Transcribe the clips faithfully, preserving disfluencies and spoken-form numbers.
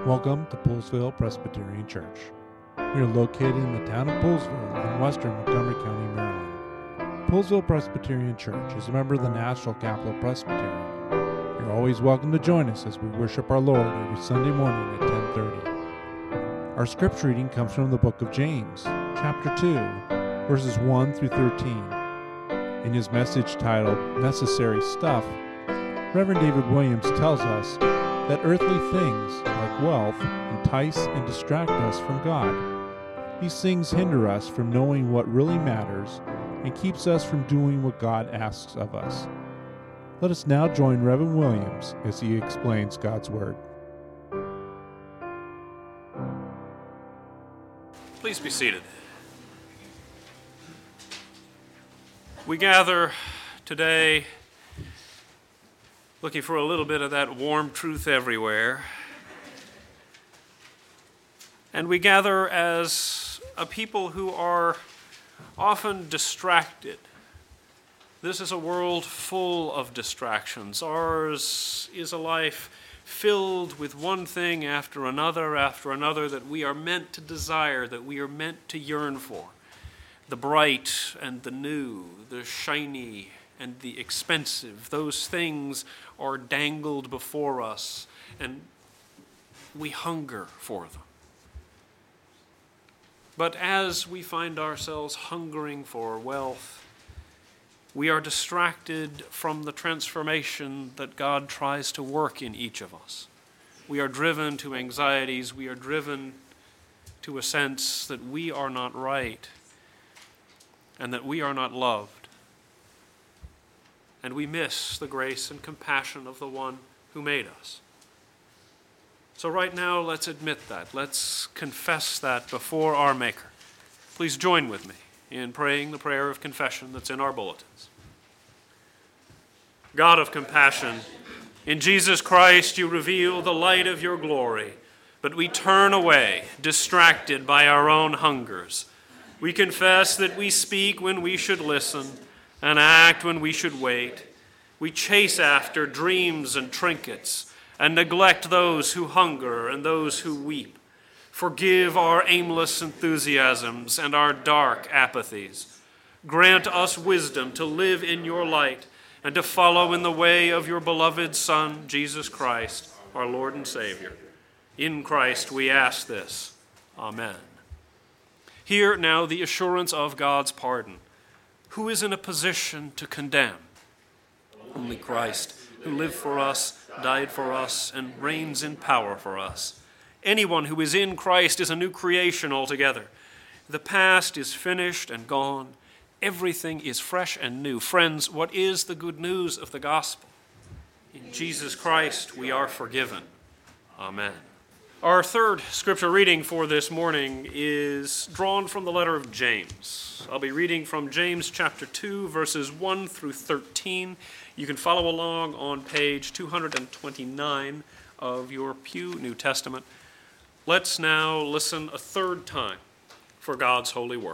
Welcome to Poolesville Presbyterian Church. We are located in the town of Poolesville in western Montgomery County, Maryland. Poolesville Presbyterian Church is a member of the National Capital Presbyterian. You're always welcome to join us as we worship our Lord every Sunday morning at ten thirty. Our scripture reading comes from the book of James, chapter two, verses one through thirteen. In his message titled, Necessary Stuff, Reverend David Williams tells us that earthly things, like wealth, entice and distract us from God. These things hinder us from knowing what really matters and keeps us from doing what God asks of us. Let us now join Reverend Williams as he explains God's Word. Please be seated. We gather today looking for a little bit of that warm truth everywhere. And we gather as a people who are often distracted. This is a world full of distractions. Ours is a life filled with one thing after another after another that we are meant to desire, that we are meant to yearn for. The bright and the new, the shiny and the expensive, those things are dangled before us, and we hunger for them. But as we find ourselves hungering for wealth, we are distracted from the transformation that God tries to work in each of us. We are driven to anxieties, we are driven to a sense that we are not right and that we are not loved. And we miss the grace and compassion of the one who made us. So right now, let's admit that. Let's confess that before our Maker. Please join with me in praying the prayer of confession that's in our bulletins. God of compassion, in Jesus Christ you reveal the light of your glory, but we turn away, distracted by our own hungers. We confess that we speak when we should listen, and act when we should wait. We chase after dreams and trinkets, and neglect those who hunger and those who weep. Forgive our aimless enthusiasms and our dark apathies. Grant us wisdom to live in your light and to follow in the way of your beloved Son, Jesus Christ, our Lord and Savior. In Christ we ask this. Amen. Hear now the assurance of God's pardon. Who is in a position to condemn? Only Christ, who lived for us, died for us, and reigns in power for us. Anyone who is in Christ is a new creation altogether. The past is finished and gone. Everything is fresh and new. Friends, what is the good news of the gospel? In Jesus Christ we are forgiven. Amen. Our third scripture reading for this morning is drawn from the letter of James. I'll be reading from James chapter two, verses one through thirteen. You can follow along on page two twenty-nine of your Pew New Testament. Let's now listen a third time for God's holy word.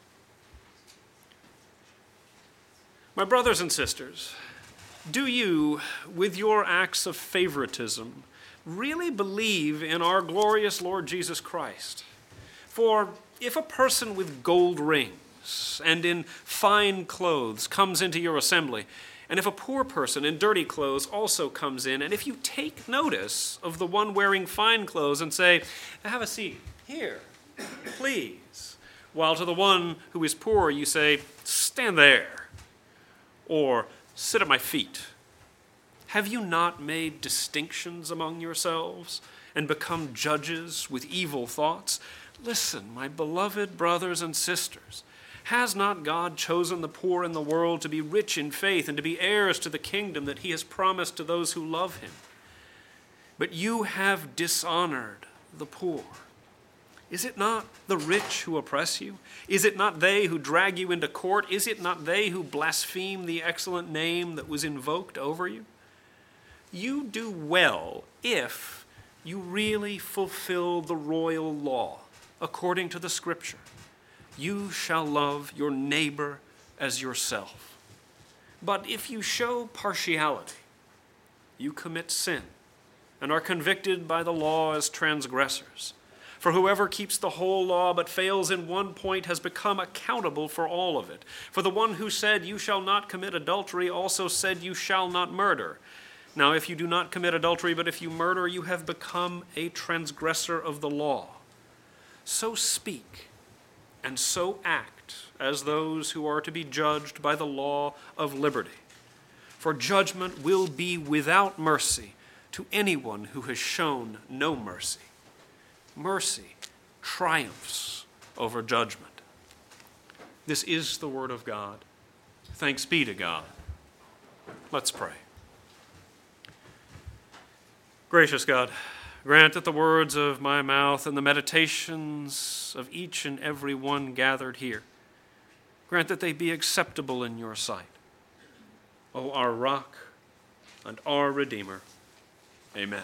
My brothers and sisters, do you, with your acts of favoritism, really believe in our glorious Lord Jesus Christ? For if a person with gold rings and in fine clothes comes into your assembly, and if a poor person in dirty clothes also comes in, and if you take notice of the one wearing fine clothes and say, have a seat here, please, while to the one who is poor you say, stand there, or sit at my feet, have you not made distinctions among yourselves and become judges with evil thoughts? Listen, my beloved brothers and sisters, has not God chosen the poor in the world to be rich in faith and to be heirs to the kingdom that he has promised to those who love him? But you have dishonored the poor. Is it not the rich who oppress you? Is it not they who drag you into court? Is it not they who blaspheme the excellent name that was invoked over you? You do well if you really fulfill the royal law according to the scripture. You shall love your neighbor as yourself. But if you show partiality, you commit sin and are convicted by the law as transgressors. For whoever keeps the whole law but fails in one point has become accountable for all of it. For the one who said, "You shall not commit adultery," also said, "You shall not murder." Now if you do not commit adultery, but if you murder, you have become a transgressor of the law. So speak and so act as those who are to be judged by the law of liberty. For judgment will be without mercy to anyone who has shown no mercy. Mercy triumphs over judgment. This is the word of God. Thanks be to God. Let's pray. Gracious God, grant that the words of my mouth and the meditations of each and every one gathered here, grant that they be acceptable in your sight. O our rock and our Redeemer. Amen.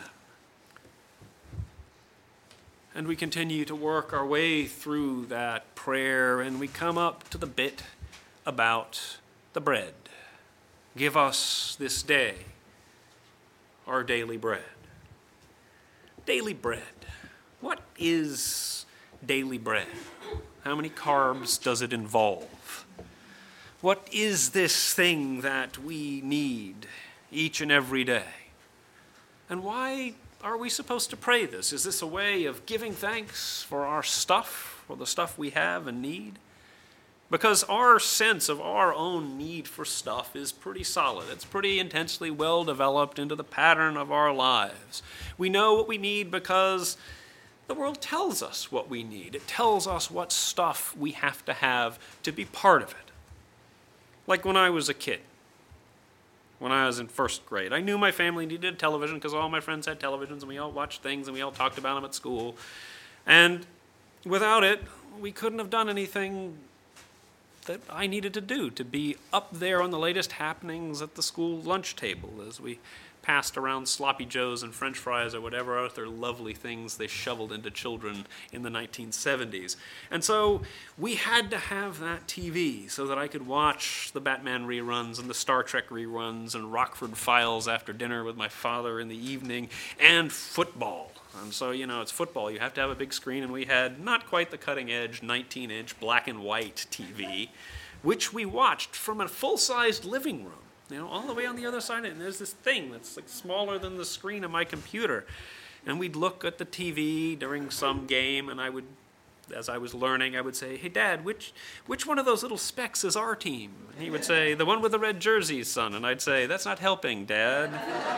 And we continue to work our way through that prayer, and we come up to the bit about the bread. Give us this day our daily bread. Daily bread. What is daily bread? How many carbs does it involve? What is this thing that we need each and every day? And why are we supposed to pray this? Is this a way of giving thanks for our stuff, for the stuff we have and need? Because our sense of our own need for stuff is pretty solid. It's pretty intensely well developed into the pattern of our lives. We know what we need because the world tells us what we need. It tells us what stuff we have to have to be part of it. Like when I was a kid. When I was in first grade, I knew my family needed television because all my friends had televisions and we all watched things and we all talked about them at school. And without it, we couldn't have done anything that I needed to do to be up there on the latest happenings at the school lunch table as we passed around sloppy joes and french fries or whatever other lovely things they shoveled into children in the nineteen seventies. And so we had to have that T V so that I could watch the Batman reruns and the Star Trek reruns and Rockford Files after dinner with my father in the evening, and football. And so, you know, it's football. You have to have a big screen, and we had not quite the cutting-edge nineteen-inch black and white T V, which we watched from a full-sized living room. You know, all the way on the other side, and there's this thing that's like smaller than the screen of my computer. And we'd look at the T V during some game, and I would, as I was learning, I would say, "Hey, Dad, which which one of those little specks is our team?" And he would say, "The one with the red jersey, son." And I'd say, "That's not helping, Dad."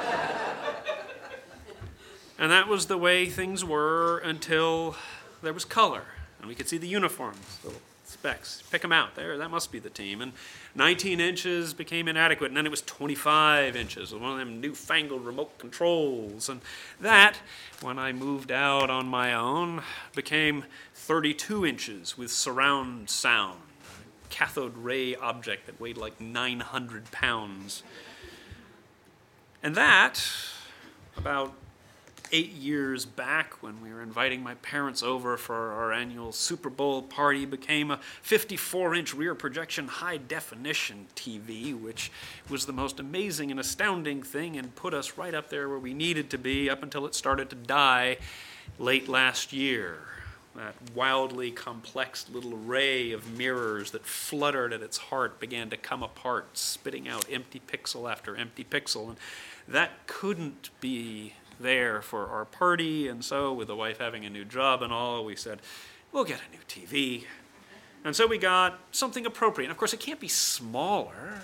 And that was the way things were until there was color, and we could see the uniforms, little specks. Pick them out. There, that must be the team. And nineteen inches became inadequate, and then it was twenty-five inches with one of them newfangled remote controls. And that, when I moved out on my own, became thirty-two inches with surround sound, a cathode ray object that weighed like nine hundred pounds. And that, about eight years back, when we were inviting my parents over for our annual Super Bowl party, became a fifty-four inch rear projection high-definition T V, which was the most amazing and astounding thing and put us right up there where we needed to be up until it started to die late last year. That wildly complex little array of mirrors that fluttered at its heart began to come apart, spitting out empty pixel after empty pixel. And that couldn't be there for our party, and so with the wife having a new job and all, we said, we'll get a new T V. And so we got something appropriate. And of course, it can't be smaller.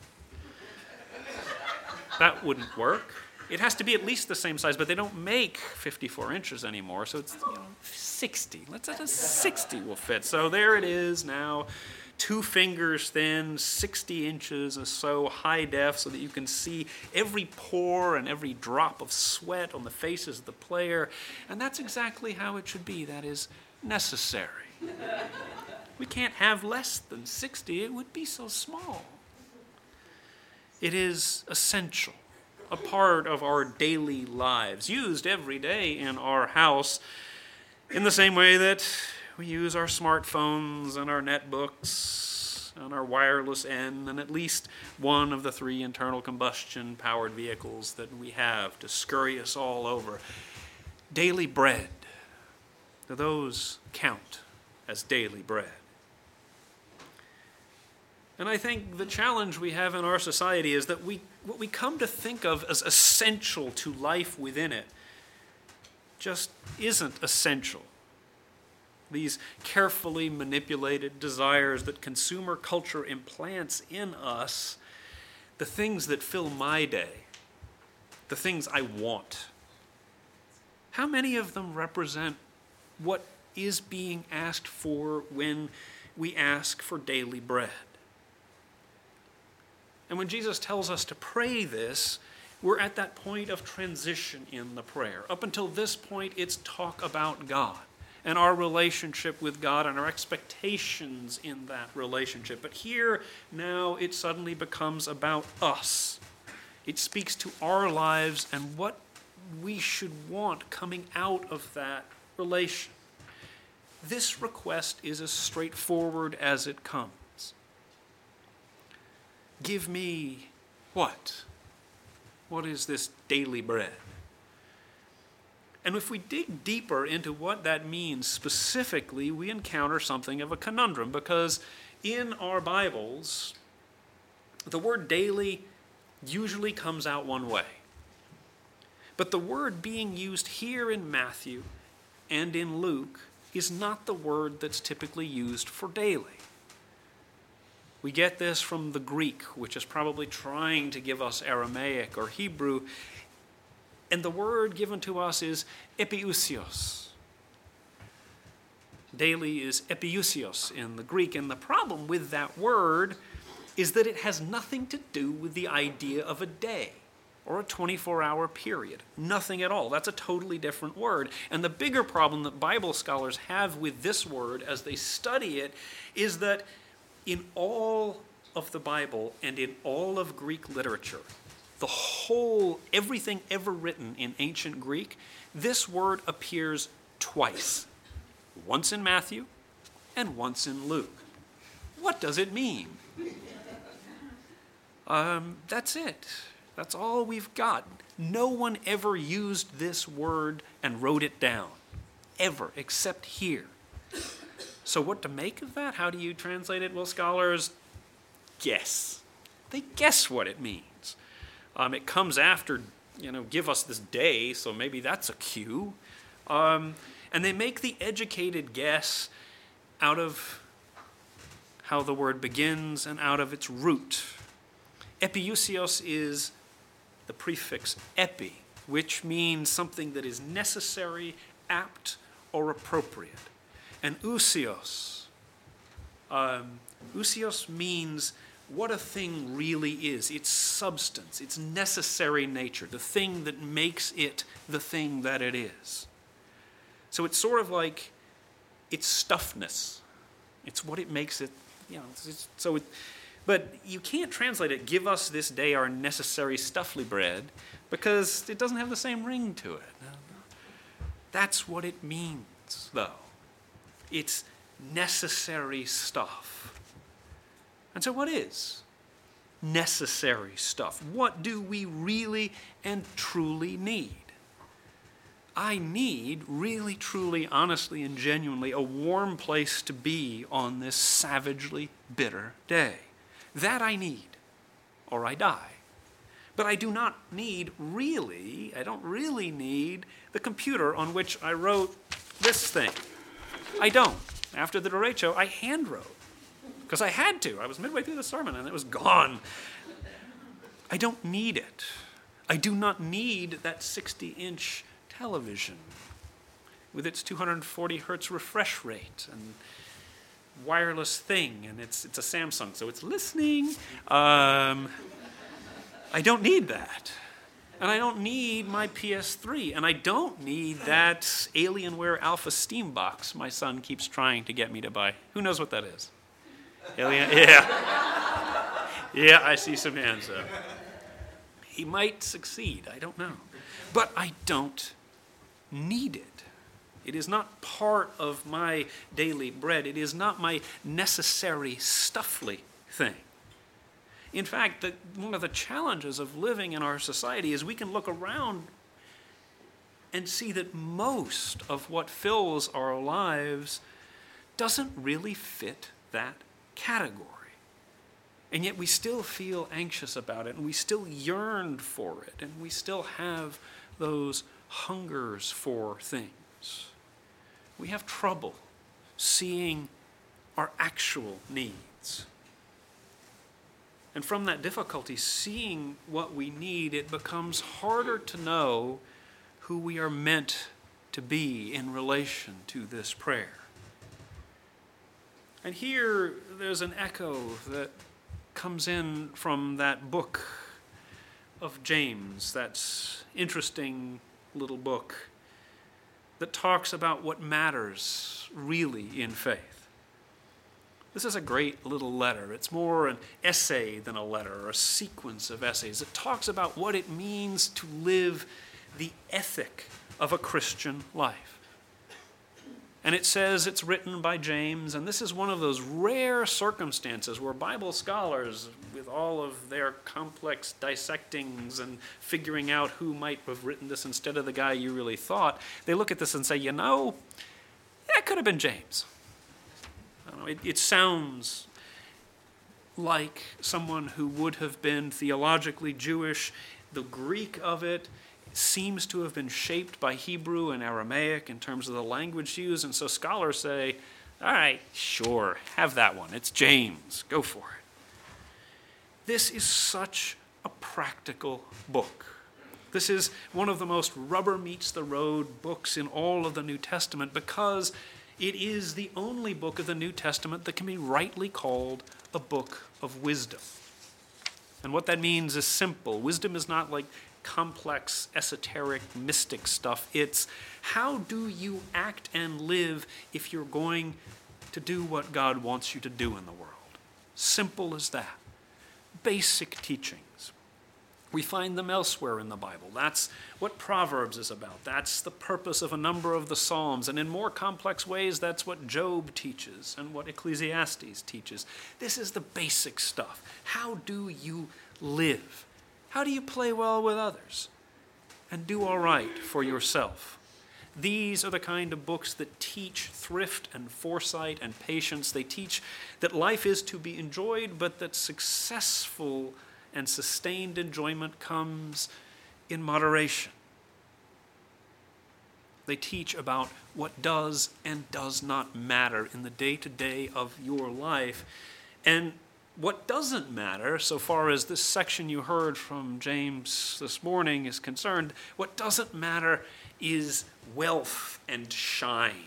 That wouldn't work. It has to be at least the same size, but they don't make fifty-four inches anymore, so it's, you know, sixty. Let's say sixty will fit. So there it is now, two fingers thin, sixty inches or so high def, so that you can see every pore and every drop of sweat on the faces of the player. And that's exactly how it should be. That is necessary. We can't have less than sixty. It would be so small. It is essential, a part of our daily lives, used every day in our house in the same way that we use our smartphones and our netbooks on our wireless N, and at least one of the three internal combustion powered vehicles that we have to scurry us all over. Daily bread. Do those count as daily bread? And I think the challenge we have in our society is that we what we come to think of as essential to life within it just isn't essential. These carefully manipulated desires that consumer culture implants in us, the things that fill my day, the things I want, how many of them represent what is being asked for when we ask for daily bread? And when Jesus tells us to pray this, we're at that point of transition in the prayer. Up until this point, it's talk about God and our relationship with God and our expectations in that relationship. But here, now, it suddenly becomes about us. It speaks to our lives and what we should want coming out of that relation. This request is as straightforward as it comes. Give me what? What is this daily bread? And if we dig deeper into what that means specifically, we encounter something of a conundrum, because in our Bibles, the word daily usually comes out one way. But the word being used here in Matthew and in Luke is not the word that's typically used for daily. We get this from the Greek, which is probably trying to give us Aramaic or Hebrew. And the word given to us is epiousios. Daily is epiousios in the Greek. And the problem with that word is that it has nothing to do with the idea of a day or a twenty-four hour period. Nothing at all. That's a totally different word. And the bigger problem that Bible scholars have with this word as they study it is that in all of the Bible and in all of Greek literature, the whole, everything ever written in ancient Greek, this word appears twice. Once in Matthew and once in Luke. What does it mean? Um, that's it. That's all we've got. No one ever used this word and wrote it down, ever, except here. So what to make of that? How do you translate it? Well, scholars guess. They guess what it means. Um, it comes after, you know, give us this day, so maybe that's a cue. Um, and they make the educated guess out of how the word begins and out of its root. Epiousios is the prefix epi, which means something that is necessary, apt, or appropriate. And ousios, um, ousios means what a thing really is, its substance, its necessary nature, the thing that makes it the thing that it is. So it's sort of like its stuffness. It's what it makes it, you know, it's, it's, so it, but you can't translate it, give us this day our necessary stuffly bread, because it doesn't have the same ring to it. That's what it means, though. It's necessary stuff. And so what is necessary stuff? What do we really and truly need? I need, really, truly, honestly, and genuinely, a warm place to be on this savagely bitter day. That I need, or I die. But I do not need, really, I don't really need the computer on which I wrote this thing. I don't. After the derecho, I hand wrote. Because I had to. I was midway through the sermon and it was gone. I don't need it. I do not need that sixty-inch television with its two hundred forty hertz refresh rate and wireless thing. And it's it's a Samsung, so it's listening. Um, I don't need that. And I don't need my P S three. And I don't need that Alienware Alpha Steam box my son keeps trying to get me to buy. Who knows what that is? Alien? Yeah. Yeah, I see some hands up. He might succeed. I don't know. But I don't need it. It is not part of my daily bread. It is not my necessary, stuffly thing. In fact, the, one of the challenges of living in our society is we can look around and see that most of what fills our lives doesn't really fit that category. And yet we still feel anxious about it, and we still yearn for it, and we still have those hungers for things. We have trouble seeing our actual needs. And from that difficulty, seeing what we need, it becomes harder to know who we are meant to be in relation to this prayer. And here there's an echo that comes in from that book of James, that's interesting little book that talks about what matters really in faith. This is a great little letter. It's more an essay than a letter, or a sequence of essays. It talks about what it means to live the ethic of a Christian life. And it says it's written by James, and this is one of those rare circumstances where Bible scholars, with all of their complex dissectings and figuring out who might have written this instead of the guy you really thought, they look at this and say, you know, that could have been James. I don't know, it, it sounds like someone who would have been theologically Jewish. The Greek of it seems to have been shaped by Hebrew and Aramaic in terms of the language used, and so scholars say, all right, sure, have that one. It's James. Go for it. This is such a practical book. This is one of the most rubber meets the road books in all of the New Testament because it is the only book of the New Testament that can be rightly called a book of wisdom. And what that means is simple. Wisdom is not like complex, esoteric, mystic stuff. It's how do you act and live if you're going to do what God wants you to do in the world. Simple as that. Basic teachings. We find them elsewhere in the Bible. That's what Proverbs is about. That's the purpose of a number of the Psalms. And in more complex ways, that's what Job teaches and what Ecclesiastes teaches. This is the basic stuff. How do you live? How do you play well with others and do all right for yourself? These are the kind of books that teach thrift and foresight and patience. They teach that life is to be enjoyed, but that successful and sustained enjoyment comes in moderation. They teach about what does and does not matter in the day-to-day of your life. And what doesn't matter, so far as this section you heard from James this morning is concerned, what doesn't matter is wealth and shine.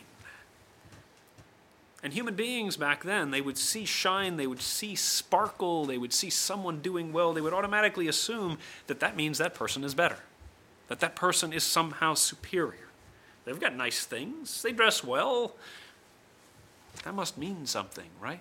And human beings back then, they would see shine, they would see sparkle, they would see someone doing well, they would automatically assume that that means that person is better, that that person is somehow superior. They've got nice things, they dress well. That must mean something, right?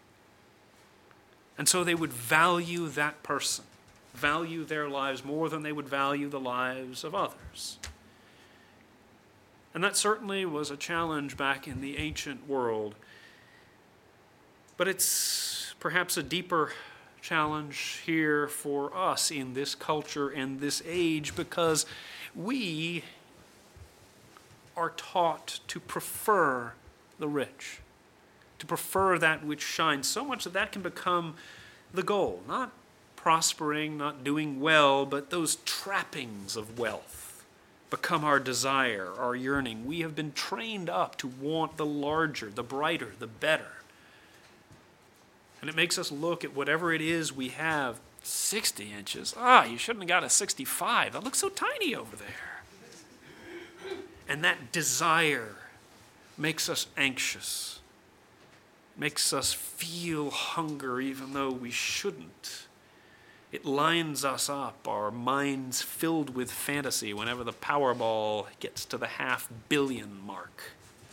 And so they would value that person, value their lives more than they would value the lives of others. And that certainly was a challenge back in the ancient world. But it's perhaps a deeper challenge here for us in this culture and this age because we are taught to prefer the rich, to prefer that which shines, so much that that can become the goal, not prospering, not doing well, but those trappings of wealth become our desire, our yearning. We have been trained up to want the larger, the brighter, the better. And it makes us look at whatever it is we have, sixty inches. Ah, you shouldn't have got a sixty-five. That looks so tiny over there. And that desire makes us anxious, makes us feel hunger even though we shouldn't. It lines us up, our minds filled with fantasy whenever the Powerball gets to the half billion mark.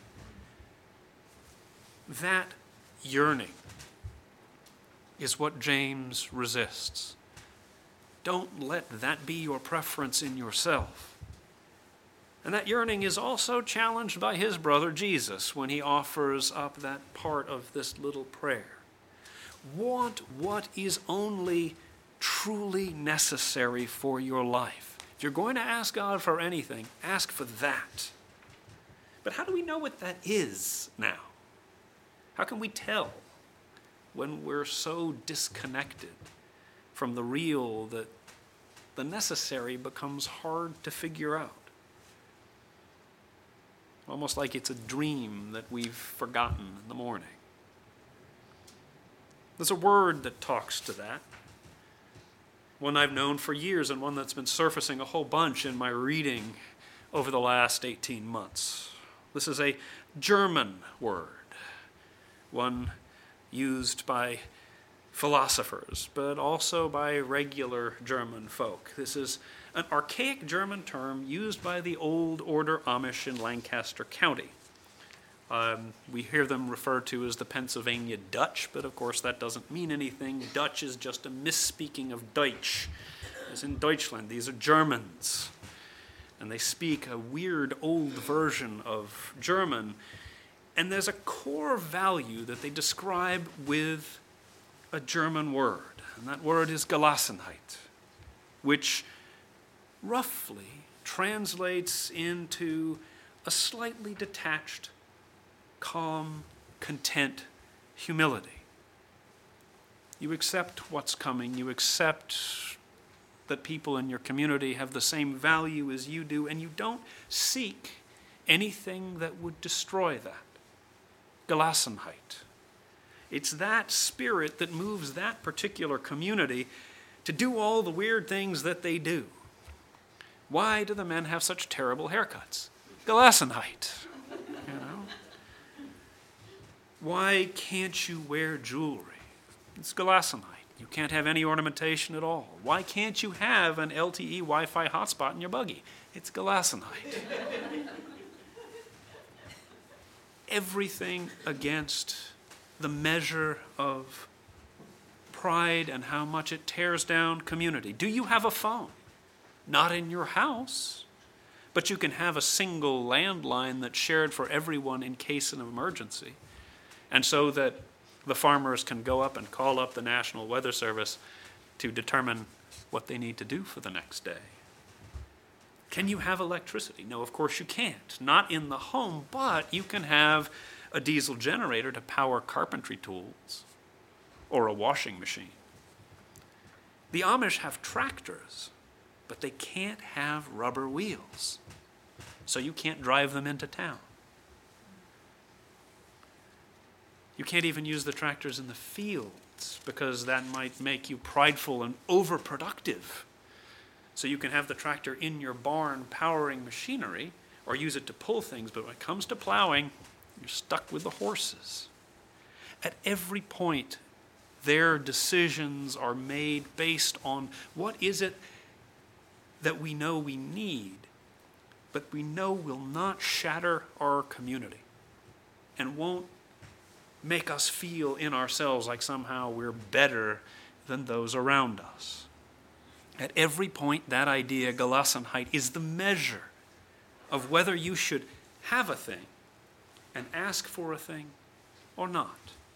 That yearning is what James resists. Don't let that be your preference in yourself. And that yearning is also challenged by his brother Jesus when he offers up that part of this little prayer. Want what is only truly necessary for your life. If you're going to ask God for anything, ask for that. But how do we know what that is now? How can we tell when we're so disconnected from the real that the necessary becomes hard to figure out? Almost like it's a dream that we've forgotten in the morning. There's a word that talks to that. One I've known for years and one that's been surfacing a whole bunch in my reading over the last eighteen months. This is a German word, one used by philosophers, but also by regular German folk. This is an archaic German term used by the Old Order Amish in Lancaster County. Um, we hear them referred to as the Pennsylvania Dutch, but of course that doesn't mean anything. Dutch is just a misspeaking of Deutsch. As in Deutschland, these are Germans. And they speak a weird old version of German. And there's a core value that they describe with a German word. And that word is Gelassenheit, which roughly translates into a slightly detached, calm, content humility. You accept what's coming. You accept that people in your community have the same value as you do, and you don't seek anything that would destroy that. Gelassenheit. It's that spirit that moves that particular community to do all the weird things that they do. Why do the men have such terrible haircuts? Gelassenheit. You know? Why can't you wear jewelry? It's Gelassenheit. You can't have any ornamentation at all. Why can't you have an L T E Wi-Fi hotspot in your buggy? It's Gelassenheit. Everything against the measure of pride and how much it tears down community. Do you have a phone? Not in your house, but you can have a single landline that's shared for everyone in case of an emergency. And so that the farmers can go up and call up the National Weather Service to determine what they need to do for the next day. Can you have electricity? No, of course you can't. Not in the home, but you can have a diesel generator to power carpentry tools or a washing machine. The Amish have tractors, but they can't have rubber wheels, so you can't drive them into town. You can't even use the tractors in the fields because that might make you prideful and overproductive. So you can have the tractor in your barn powering machinery or use it to pull things, but when it comes to plowing, you're stuck with the horses. At every point, their decisions are made based on what is it that we know we need, but we know will not shatter our community and won't make us feel in ourselves like somehow we're better than those around us. At every point, that idea, Gelassenheit, is the measure of whether you should have a thing and ask for a thing or not.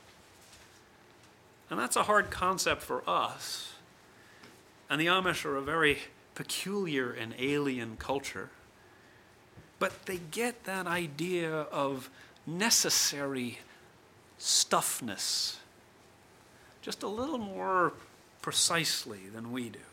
And that's a hard concept for us. And the Amish are a very peculiar and alien culture. But they get that idea of necessary stuffness just a little more precisely than we do.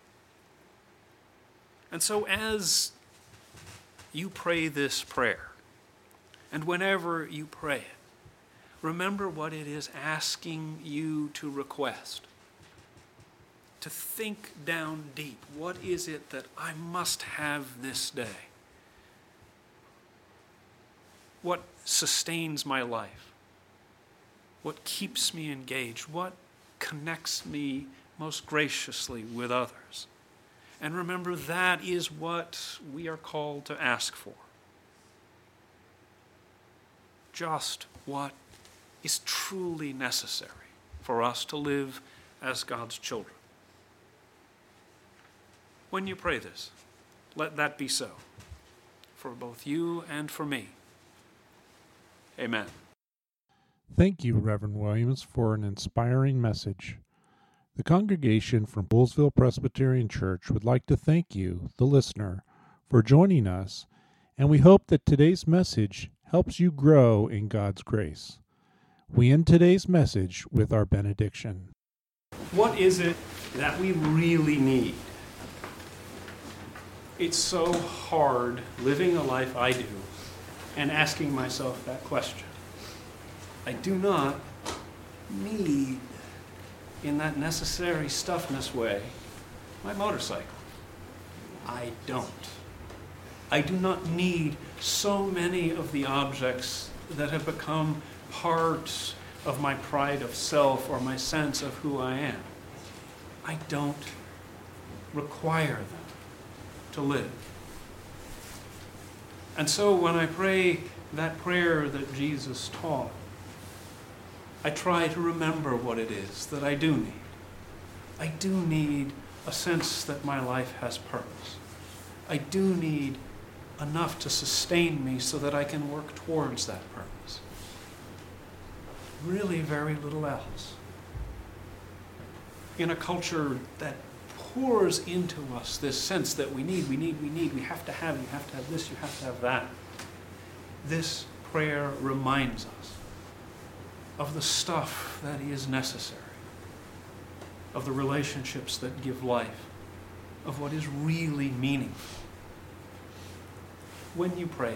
And so as you pray this prayer, and whenever you pray it, remember what it is asking you to request. To think down deep, what is it that I must have this day? What sustains my life? What keeps me engaged? What connects me most graciously with others? And remember, that is what we are called to ask for. Just what is truly necessary for us to live as God's children. When you pray this, let that be so. for both you and for me. Amen. Thank you, Reverend Williams, for an inspiring message. The congregation from Poolesville Presbyterian Church would like to thank you, the listener, for joining us, and we hope that today's message helps you grow in God's grace. We end today's message with our benediction. What is it that we really need? It's so hard living a life I do and asking myself that question. I do not need, in that necessary stuffness way, my motorcycle. I don't. I do not need so many of the objects that have become part of my pride of self or my sense of who I am. I don't require them to live. And so when I pray that prayer that Jesus taught, I try to remember what it is that I do need. I do need a sense that my life has purpose. I do need enough to sustain me so that I can work towards that purpose. Really very little else. In a culture that pours into us this sense that we need, we need, we need, we have to have, you have to have this, you have to have that. This prayer reminds us of the stuff that is necessary, of the relationships that give life, of what is really meaningful. When you pray,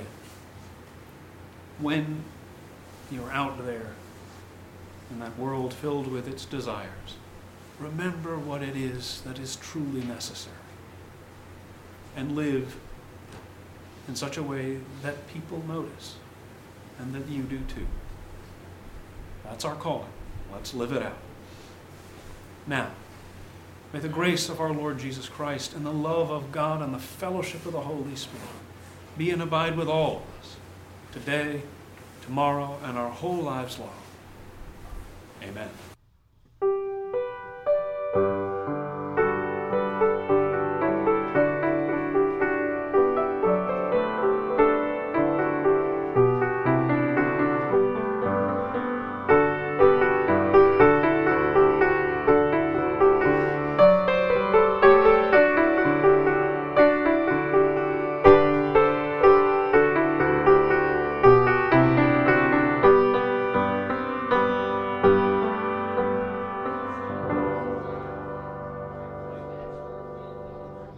when you're out there in that world filled with its desires, remember what it is that is truly necessary and live in such a way that people notice and that you do too. That's our calling. Let's live it out. Now, may the grace of our Lord Jesus Christ and the love of God and the fellowship of the Holy Spirit be and abide with all of us today, tomorrow, and our whole lives long. Amen.